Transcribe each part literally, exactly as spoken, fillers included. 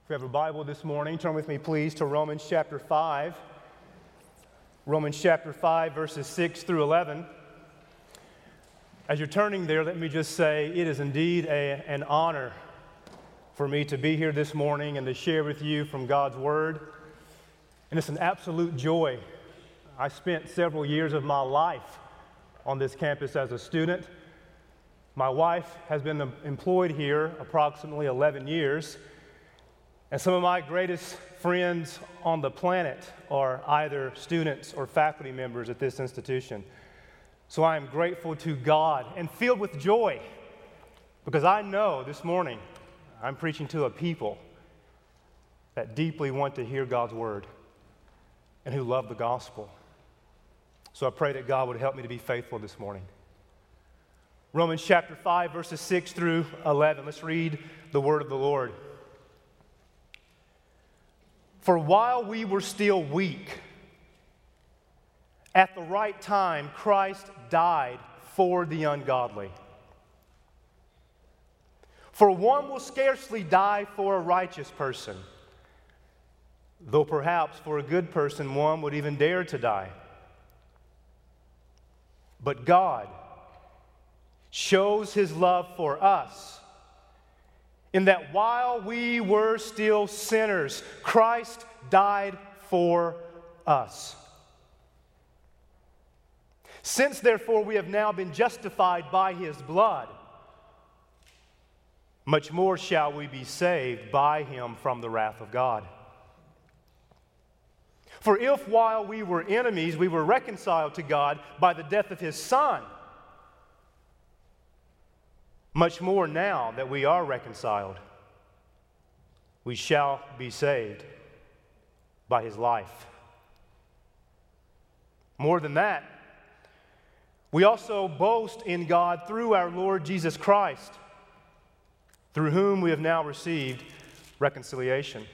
If you have a Bible this morning, turn with me, please, to Romans chapter five. Romans chapter five, verses six through eleven. As you're turning there, let me just say it is indeed a, an honor for me to be here this morning and to share with you from God's Word. And it's an absolute joy. I spent several years of my life on this campus as a student. My wife has been employed here approximately eleven years. And some of my greatest friends on the planet are either students or faculty members at this institution. So I am grateful to God and filled with joy because I know this morning I'm preaching to a people that deeply want to hear God's word and who love the gospel. So I pray that God would help me to be faithful this morning. Romans chapter five, verses six through eleven. Let's read the word of the Lord. For while we were still weak, at the right time, Christ died for the ungodly. For one will scarcely die for a righteous person, though perhaps for a good person one would even dare to die. But God shows His love for us, in that while we were still sinners, Christ died for us. Since, therefore, we have now been justified by His blood, much more shall we be saved by Him from the wrath of God. For if while we were enemies, we were reconciled to God by the death of His Son, much more now that we are reconciled, we shall be saved by His life. More than that, we also boast in God through our Lord Jesus Christ, through whom we have now received reconciliation.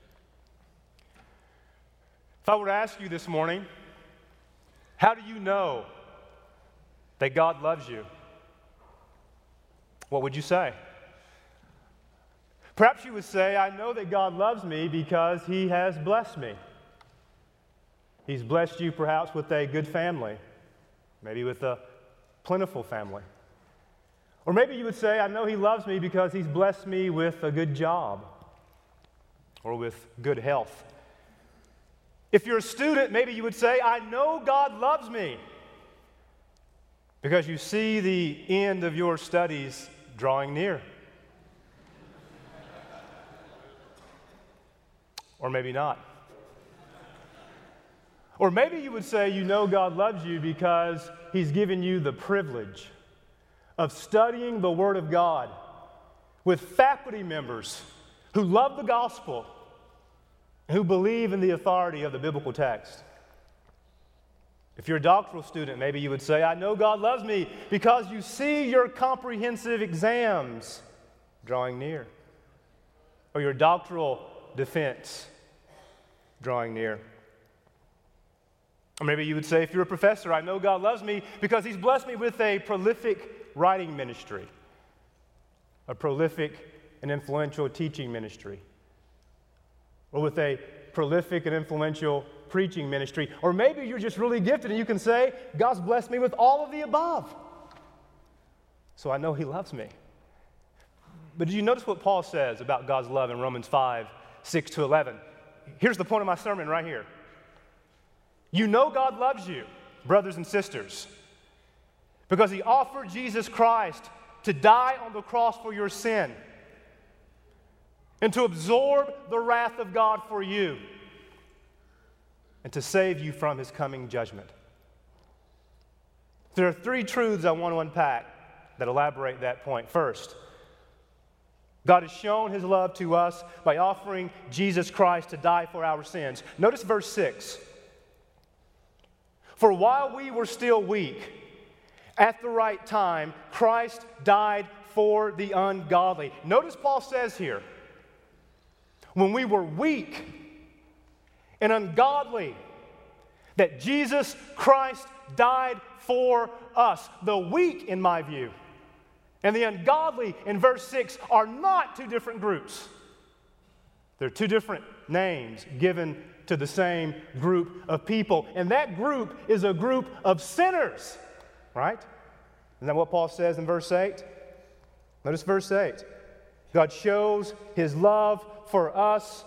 If I were to ask you this morning, how do you know that God loves you? What would you say? Perhaps you would say, I know that God loves me because He has blessed me. He's blessed you perhaps with a good family, maybe with a plentiful family. Or maybe you would say, I know He loves me because He's blessed me with a good job or with good health. If you're a student, maybe you would say, I know God loves me because you see the end of your studies drawing near. Or maybe not. Or maybe you would say you know God loves you because He's given you the privilege of studying the Word of God with faculty members who love the gospel and who believe in the authority of the biblical text. If you're a doctoral student, maybe you would say, I know God loves me because you see your comprehensive exams drawing near, or your doctoral defense drawing near. Or maybe you would say, if you're a professor, I know God loves me because He's blessed me with a prolific writing ministry, a prolific and influential teaching ministry, or with a prolific and influential preaching ministry. Or maybe you're just really gifted and you can say, God's blessed me with all of the above, so I know He loves me. But did you notice what Paul says about God's love in Romans five, six to eleven? Here's the point of my sermon right here. You know God loves you, brothers and sisters, because He offered Jesus Christ to die on the cross for your sin and to absorb the wrath of God for you and to save you from His coming judgment. There are three truths I want to unpack that elaborate that point. First, God has shown His love to us by offering Jesus Christ to die for our sins. Notice verse six. For while we were still weak, at the right time, Christ died for the ungodly. Notice Paul says here, when we were weak and ungodly, that Jesus Christ died for us. The weak, in my view, and the ungodly in verse six are not two different groups. There are two different names given to the same group of people, and that group is a group of sinners, right? Isn't that what Paul says in verse eight? Notice verse eight. God shows his love for us,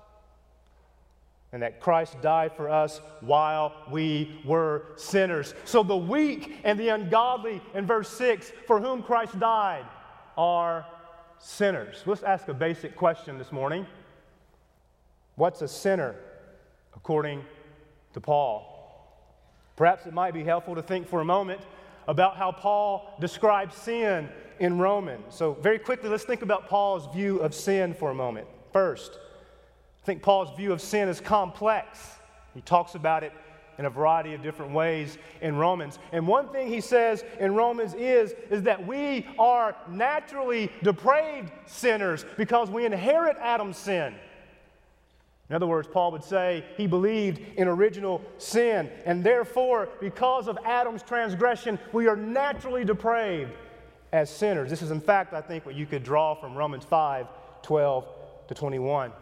and that Christ died for us while we were sinners. So the weak and the ungodly, in verse six, for whom Christ died, are sinners. Let's ask a basic question this morning. What's a sinner according to Paul? Perhaps it might be helpful to think for a moment about how Paul describes sin in Romans. So very quickly, let's think about Paul's view of sin for a moment. First, I think Paul's view of sin is complex. He talks about it in a variety of different ways in Romans. And one thing he says in Romans is, is that we are naturally depraved sinners because we inherit Adam's sin. In other words, Paul would say he believed in original sin, and therefore, because of Adam's transgression, we are naturally depraved as sinners. This is, in fact, I think, what you could draw from Romans five, twelve to twenty-one.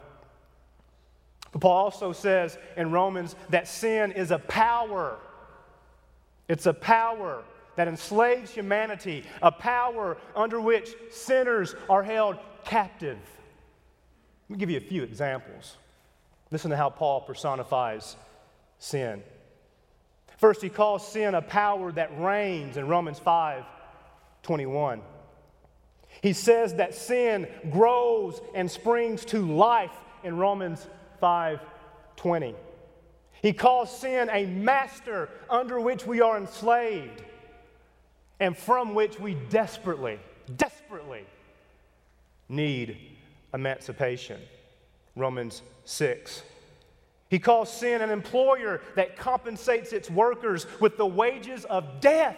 But Paul also says in Romans that sin is a power. It's a power that enslaves humanity, a power under which sinners are held captive. Let me give you a few examples. Listen to how Paul personifies sin. First, he calls sin a power that reigns in Romans five twenty-one. He says that sin grows and springs to life in Romans five twenty. He calls sin a master under which we are enslaved and from which we desperately, desperately need emancipation. Romans six. He calls sin an employer that compensates its workers with the wages of death.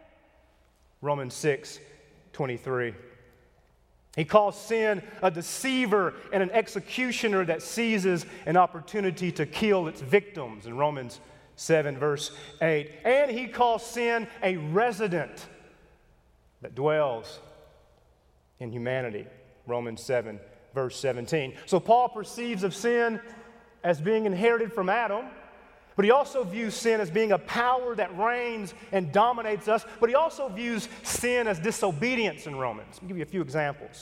Romans six twenty-three. He calls sin a deceiver and an executioner that seizes an opportunity to kill its victims in Romans seven, verse eight. And he calls sin a resident that dwells in humanity, Romans seven, verse seventeen. So Paul perceives of sin as being inherited from Adam, but he also views sin as being a power that reigns and dominates us, but he also views sin as disobedience in Romans. Let me give you a few examples.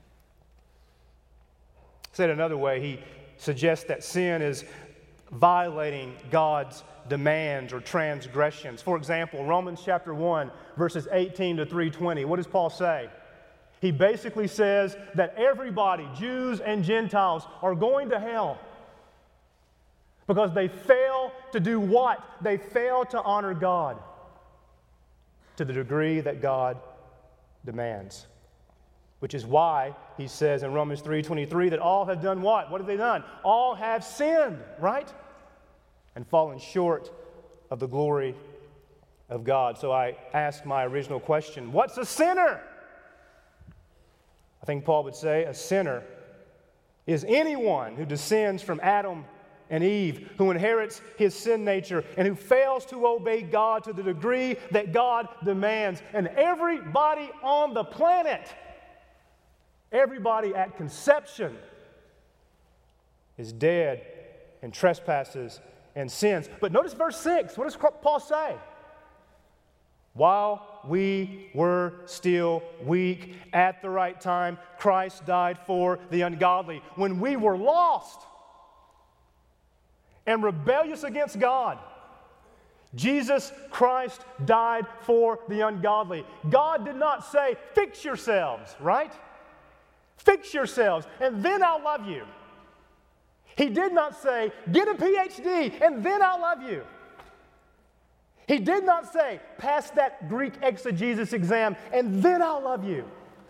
Said another way, he suggests that sin is violating God's demands or transgressions. For example, Romans chapter one, verses eighteen to three twenty. What does Paul say? He basically says that everybody, Jews and Gentiles, are going to hell because they fail to do what? They fail to honor God to the degree that God demands. Which is why he says in Romans three twenty-three that all have done what? What have they done? All have sinned, right? And fallen short of the glory of God. So I ask my original question, what's a sinner? I think Paul would say a sinner is anyone who descends from Adam and Eve, who inherits his sin nature and who fails to obey God to the degree that God demands. And everybody on the planet, everybody at conception is dead in trespasses and sins. But notice verse six. What does Paul say? While we were still weak, at the right time, Christ died for the ungodly. When we were lost and rebellious against God, Jesus Christ died for the ungodly. God did not say, fix yourselves, right? Fix yourselves, and then I'll love you. He did not say, get a P H D, and then I'll love you. He did not say, pass that Greek exegesis exam, and then I'll love you.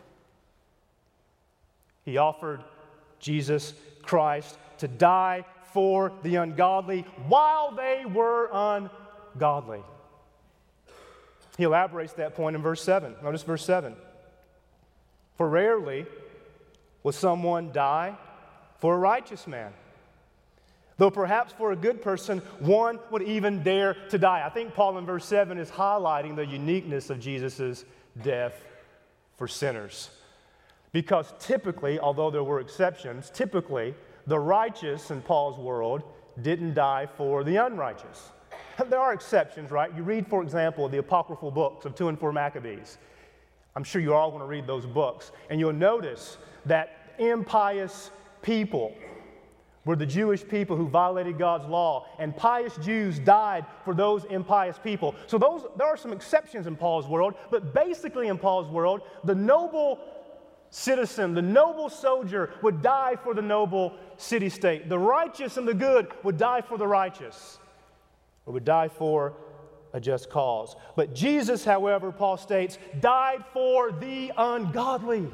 He offered Jesus Christ to die for the ungodly while they were ungodly. He elaborates that point in verse seven. Notice verse seven. For rarely will someone die for a righteous man, though perhaps for a good person, one would even dare to die. I think Paul in verse seven is highlighting the uniqueness of Jesus' death for sinners. Because typically, although there were exceptions, typically the righteous in Paul's world didn't die for the unrighteous. There are exceptions, right? You read, for example, the apocryphal books of two and four Maccabees. I'm sure you all want to read those books. And you'll notice that impious people were the Jewish people who violated God's law, and pious Jews died for those impious people. So those, there are some exceptions in Paul's world, but basically in Paul's world, the noble citizen, the noble soldier would die for the noble city-state. The righteous and the good would die for the righteous, or would die for a just cause. But Jesus, however, Paul states, died for the ungodly.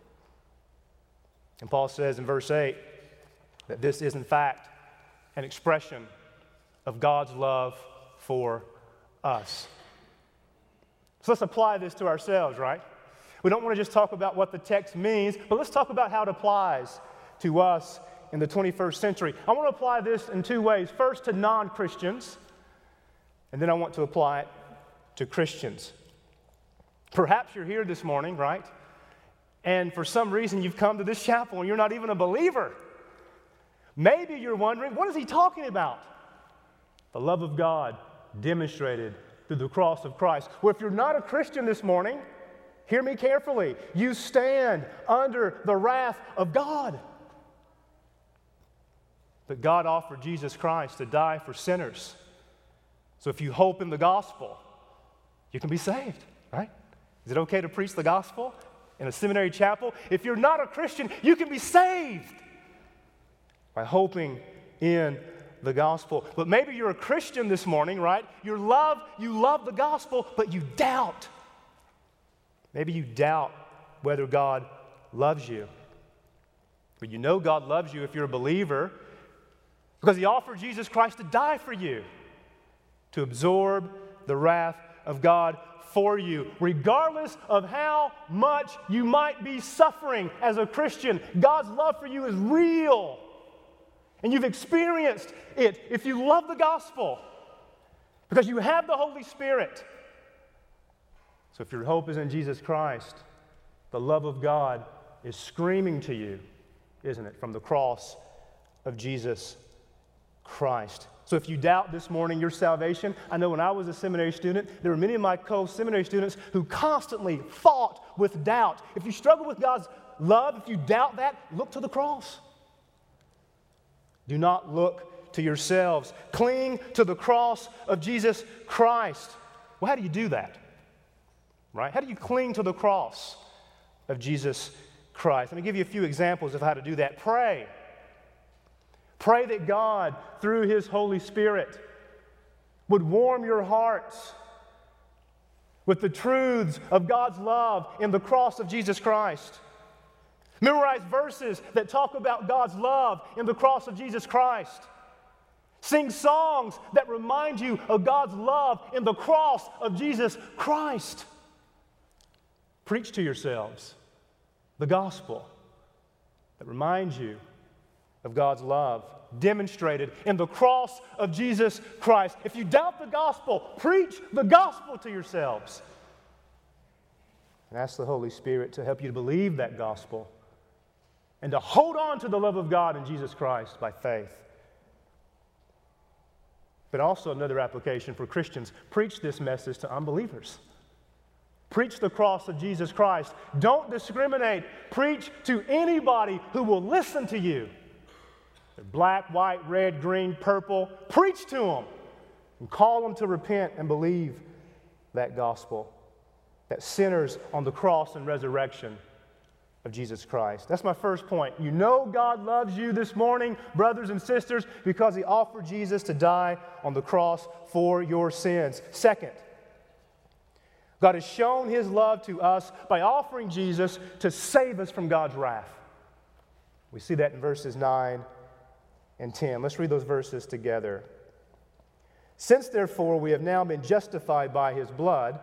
And Paul says in verse eight that this is in fact an expression of God's love for us. So let's apply this to ourselves, right? We don't want to just talk about what the text means, but let's talk about how it applies to us in the twenty-first century. I want to apply this in two ways. First, to non-Christians, and then I want to apply it to Christians. Perhaps you're here this morning, right? And for some reason you've come to this chapel and you're not even a believer. Maybe you're wondering, what is he talking about? The love of God demonstrated through the cross of Christ. Well, if you're not a Christian this morning, hear me carefully. You stand under the wrath of God. But God offered Jesus Christ to die for sinners. So if you hope in the gospel, you can be saved, right? Is it okay to preach the gospel in a seminary chapel? If you're not a Christian, you can be saved by hoping in the gospel. But maybe you're a Christian this morning, right? You love, you love the gospel, but you doubt. Maybe you doubt whether God loves you. But you know God loves you if you're a believer because he offered Jesus Christ to die for you, to absorb the wrath of God for you. Regardless of how much you might be suffering as a Christian, God's love for you is real. And you've experienced it if you love the gospel because you have the Holy Spirit. So if your hope is in Jesus Christ, the love of God is screaming to you, isn't it, from the cross of Jesus Christ. So if you doubt this morning your salvation, I know when I was a seminary student, there were many of my co-seminary students who constantly fought with doubt. If you struggle with God's love, if you doubt that, look to the cross. Do not look to yourselves. Cling to the cross of Jesus Christ. Well, how do you do that? Right? How do you cling to the cross of Jesus Christ? Let me give you a few examples of how to do that. Pray. Pray that God, through his Holy Spirit, would warm your hearts with the truths of God's love in the cross of Jesus Christ. Memorize verses that talk about God's love in the cross of Jesus Christ. Sing songs that remind you of God's love in the cross of Jesus Christ. Preach to yourselves the gospel that reminds you of God's love demonstrated in the cross of Jesus Christ. If you doubt the gospel, preach the gospel to yourselves. And ask the Holy Spirit to help you to believe that gospel and to hold on to the love of God in Jesus Christ by faith. But also another application for Christians, preach this message to unbelievers. Preach the cross of Jesus Christ. Don't discriminate. Preach to anybody who will listen to you. They're black, white, red, green, purple. Preach to them and call them to repent and believe that gospel, that sinners on the cross and resurrection of Jesus Christ. That's my first point. You know God loves you this morning, brothers and sisters, because he offered Jesus to die on the cross for your sins. Second, God has shown his love to us by offering Jesus to save us from God's wrath. We see that in verses nine and ten. Let's read those verses together. Since, therefore, we have now been justified by his blood,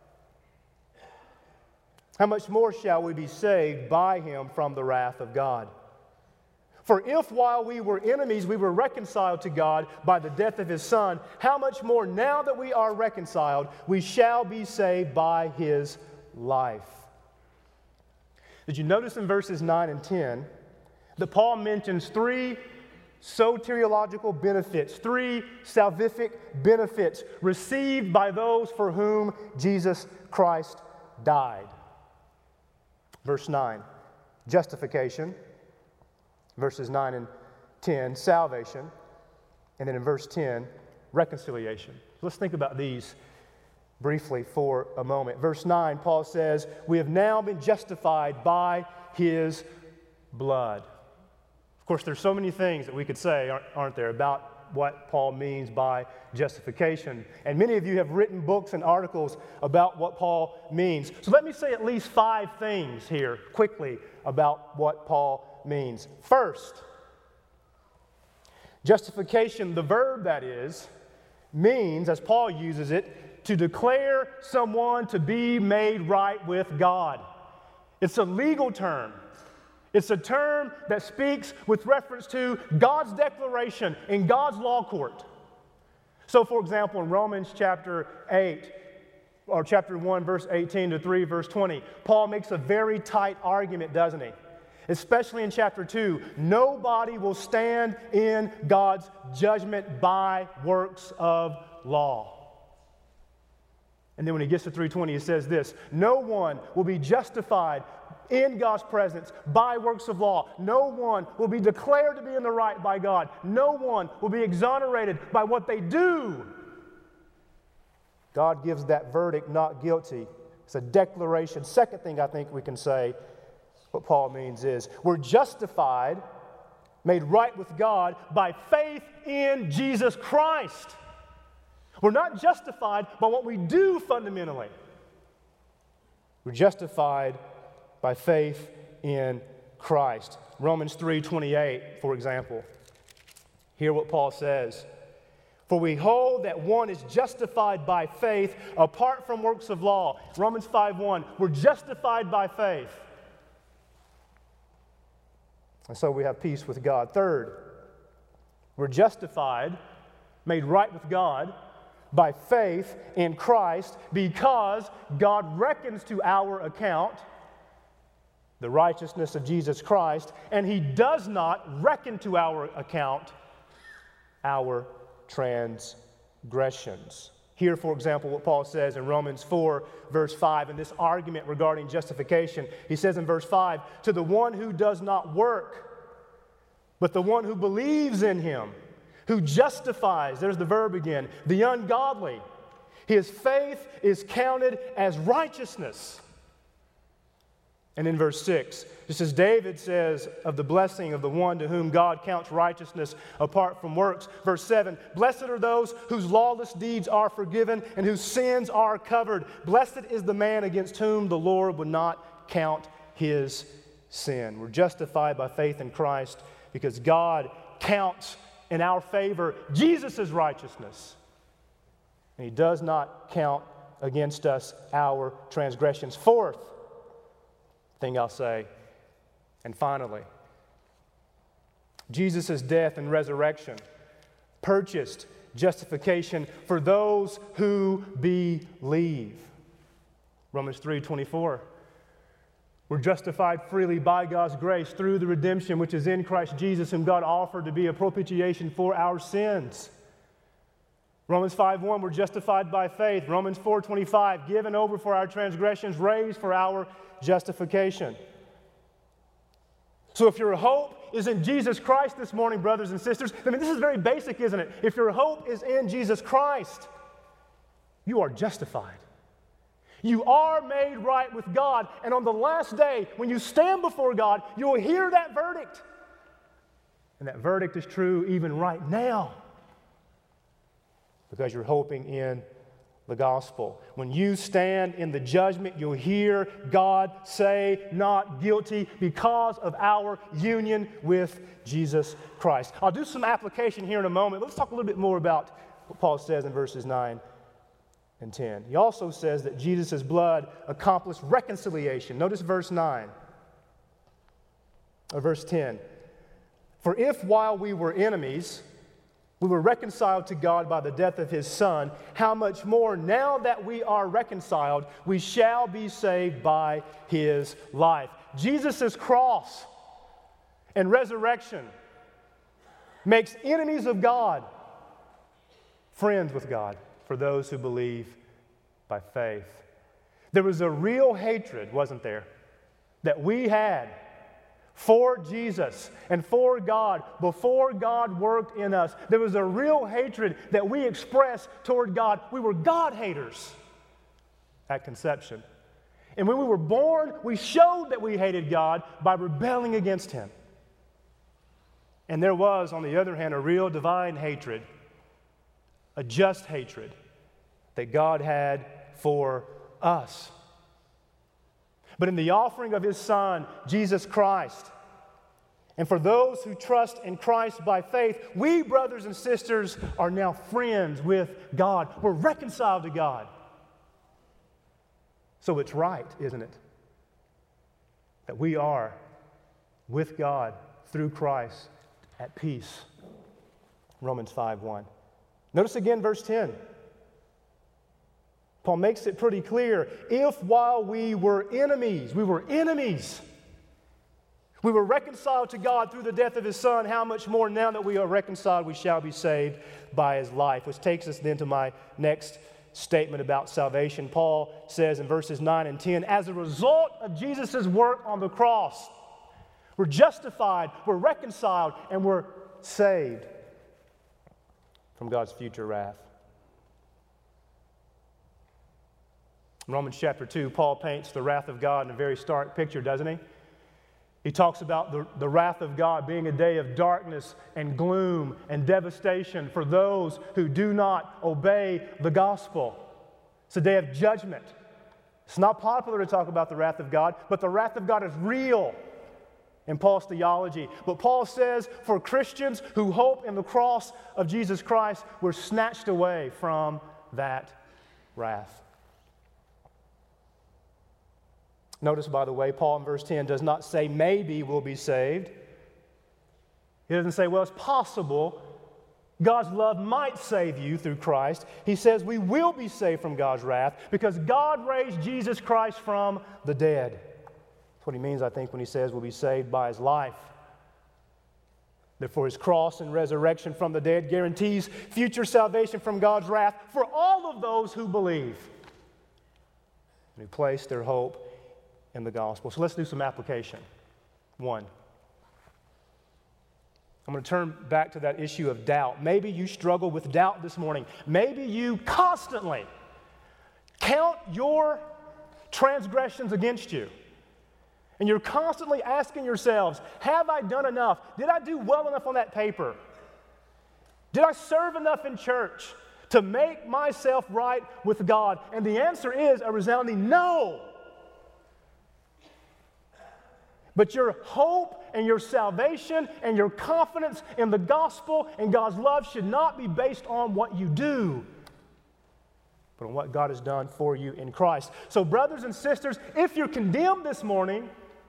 how much more shall we be saved by him from the wrath of God? For if while we were enemies we were reconciled to God by the death of his Son, how much more now that we are reconciled we shall be saved by his life? Did you notice in verses nine and ten that Paul mentions three soteriological benefits, three salvific benefits received by those for whom Jesus Christ died. Verse nine, justification. Verses nine and ten, salvation. And then in verse ten, reconciliation. Let's think about these briefly for a moment. Verse nine, Paul says, we have now been justified by his blood. Of course, there's so many things that we could say, aren't, aren't there, about what Paul means by justification. And many of you have written books and articles about what Paul means. So let me say at least five things here quickly about what Paul means. First, justification, the verb that is, means, as Paul uses it, to declare someone to be made right with God. It's a legal term. It's a term that speaks with reference to God's declaration in God's law court. So, for example, in Romans chapter eight, or chapter one, verse eighteen to three, verse twenty, Paul makes a very tight argument, doesn't he? Especially in chapter two, nobody will stand in God's judgment by works of law. And then when he gets to three twenty, he says this, no one will be justified in God's presence by works of law. No one will be declared to be in the right by God. No one will be exonerated by what they do. God gives that verdict, not guilty. It's a declaration. Second thing I think we can say, what Paul means is, we're justified, made right with God by faith in Jesus Christ. We're not justified by what we do fundamentally. We're justified by faith in Christ. Romans three twenty-eight, for example. Hear what Paul says. For we hold that one is justified by faith apart from works of law. Romans five one, we're justified by faith. And so we have peace with God. Third, we're justified, made right with God by faith in Christ because God reckons to our account the righteousness of Jesus Christ, and he does not reckon to our account our transgressions. Here, for example, what Paul says in Romans four, verse five, in this argument regarding justification, he says in verse five, to the one who does not work, but the one who believes in him, who justifies, there's the verb again, the ungodly, his faith is counted as righteousness. And in verse six, just as David says of the blessing of the one to whom God counts righteousness apart from works. Verse seven, blessed are those whose lawless deeds are forgiven and whose sins are covered. Blessed is the man against whom the Lord would not count his sin. We're justified by faith in Christ because God counts in our favor Jesus' righteousness. And he does not count against us our transgressions. Fourth thing I'll say, and finally, Jesus' death and resurrection purchased justification for those who believe. Romans three twenty-four. We're justified freely by God's grace through the redemption which is in Christ Jesus, whom God offered to be a propitiation for our sins. Romans five one, we're justified by faith. Romans four twenty-five, given over for our transgressions, raised for our justification. So if your hope is in Jesus Christ this morning, brothers and sisters, I mean, this is very basic, isn't it? If your hope is in Jesus Christ, you are justified. You are made right with God. And on the last day, when you stand before God, you will hear that verdict. And that verdict is true even right now because you're hoping in the gospel. When you stand in the judgment, you'll hear God say, not guilty, because of our union with Jesus Christ. I'll do some application here in a moment. Let's talk a little bit more about what Paul says in verses nine and ten. He also says that Jesus' blood accomplished reconciliation. Notice verse nine, or verse ten. For if while we were enemies, we were reconciled to God by the death of his Son, how much more, now that we are reconciled, we shall be saved by his life. Jesus' cross and resurrection makes enemies of God friends with God for those who believe by faith. There was a real hatred, wasn't there, that we had for Jesus and for God before God worked in us. There was a real hatred that we expressed toward God. We were God haters at conception. And when we were born, we showed that we hated God by rebelling against Him. And there was, on the other hand, a real divine hatred, a just hatred that God had for us. But in the offering of His Son, Jesus Christ, and for those who trust in Christ by faith, we, brothers and sisters, are now friends with God. We're reconciled to God. So it's right, isn't it, that we are with God through Christ at peace. Romans five one. Notice again verse ten. Paul makes it pretty clear. If while we were enemies, we were enemies, we were reconciled to God through the death of His Son, how much more now that we are reconciled, we shall be saved by His life. Which takes us then to my next statement about salvation. Paul says in verses nine and ten, as a result of Jesus' work on the cross, we're justified, we're reconciled, and we're saved from God's future wrath. In Romans chapter two, Paul paints the wrath of God in a very stark picture, doesn't he? He talks about the, the wrath of God being a day of darkness and gloom and devastation for those who do not obey the gospel. It's a day of judgment. It's not popular to talk about the wrath of God, but the wrath of God is real in Paul's theology. But Paul says for Christians who hope in the cross of Jesus Christ, we're snatched away from that wrath. Notice, by the way, Paul in verse ten does not say maybe we'll be saved. He doesn't say, well, it's possible God's love might save you through Christ. He says we will be saved from God's wrath because God raised Jesus Christ from the dead. That's what he means, I think, when he says we'll be saved by His life. Therefore, His cross and resurrection from the dead guarantees future salvation from God's wrath for all of those who believe and who place their hope in the gospel. So let's do some application. One, I'm going to turn back to that issue of doubt. Maybe you struggle with doubt this morning. Maybe you constantly count your transgressions against you. And you're constantly asking yourselves, have I done enough? Did I do well enough on that paper? Did I serve enough in church to make myself right with God? And the answer is a resounding no. But your hope and your salvation and your confidence in the gospel and God's love should not be based on what you do, but on what God has done for you in Christ. So, brothers and sisters, if you're condemned this morning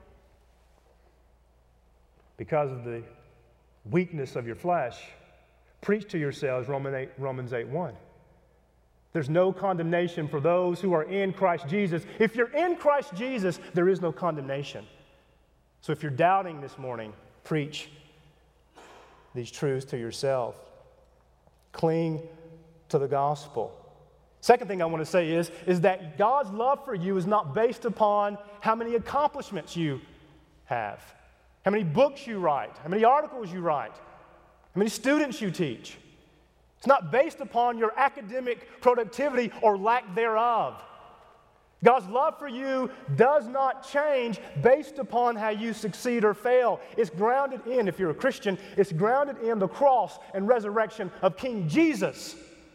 because of the weakness of your flesh, preach to yourselves Romans eight one. There's no condemnation for those who are in Christ Jesus. If you're in Christ Jesus, there is no condemnation. So if you're doubting this morning, preach these truths to yourself. Cling to the gospel. Second thing I want to say is, is that God's love for you is not based upon how many accomplishments you have, how many books you write, how many articles you write, how many students you teach. It's not based upon your academic productivity or lack thereof. God's love for you does not change based upon how you succeed or fail. It's grounded in, if you're a Christian, it's grounded in the cross and resurrection of King Jesus.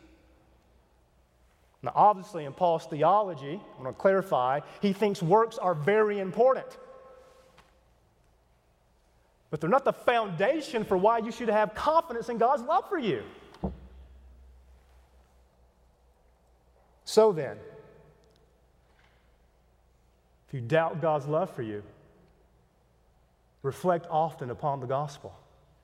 Now, obviously, in Paul's theology, I want to clarify, he thinks works are very important. But they're not the foundation for why you should have confidence in God's love for you. So then, if you doubt God's love for you, reflect often upon the gospel.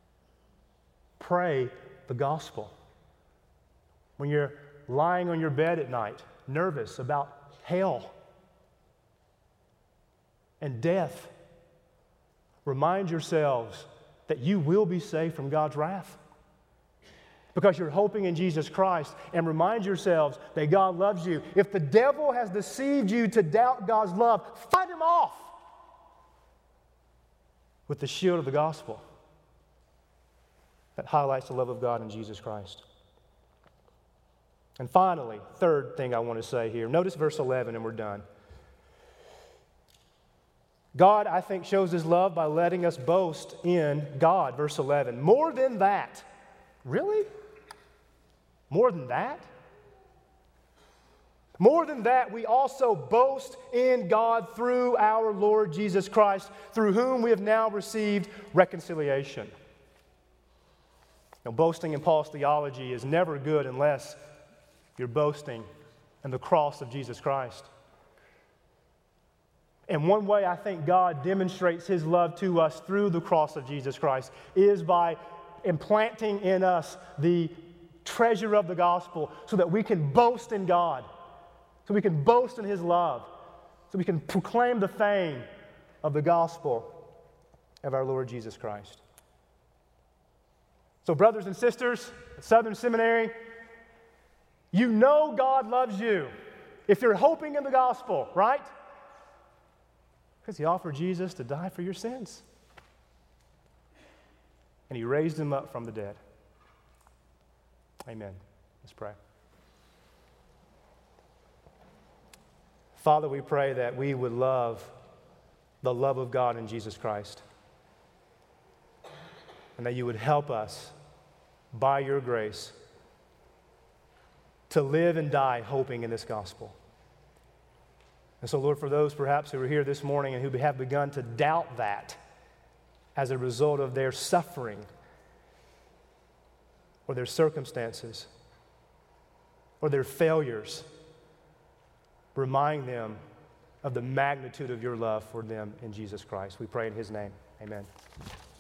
Pray the gospel. When you're lying on your bed at night, nervous about hell and death, remind yourselves that you will be saved from God's wrath. Because you're hoping in Jesus Christ, and remind yourselves that God loves you. If the devil has deceived you to doubt God's love, fight him off with the shield of the gospel that highlights the love of God in Jesus Christ. And finally, third thing I want to say here, notice verse eleven and we're done. God, I think, shows his love by letting us boast in God, verse eleven. More than that. Really? More than that? More than that, we also boast in God through our Lord Jesus Christ, through whom we have now received reconciliation. Now, boasting in Paul's theology is never good unless you're boasting in the cross of Jesus Christ. And one way I think God demonstrates his love to us through the cross of Jesus Christ is by implanting in us the treasure of the gospel so that we can boast in God, so we can boast in his love, so we can proclaim the fame of the gospel of our Lord Jesus Christ. So, brothers and sisters at Southern Seminary, you know God loves you if you're hoping in the gospel, right? Because he offered Jesus to die for your sins. And he raised him up from the dead. Amen. Let's pray. Father, we pray that we would love the love of God in Jesus Christ. And that you would help us, by your grace, to live and die hoping in this gospel. And so, Lord, for those perhaps who are here this morning and who have begun to doubt that as a result of their suffering or their circumstances or their failures, remind them of the magnitude of your love for them in Jesus Christ. We pray in his name. Amen.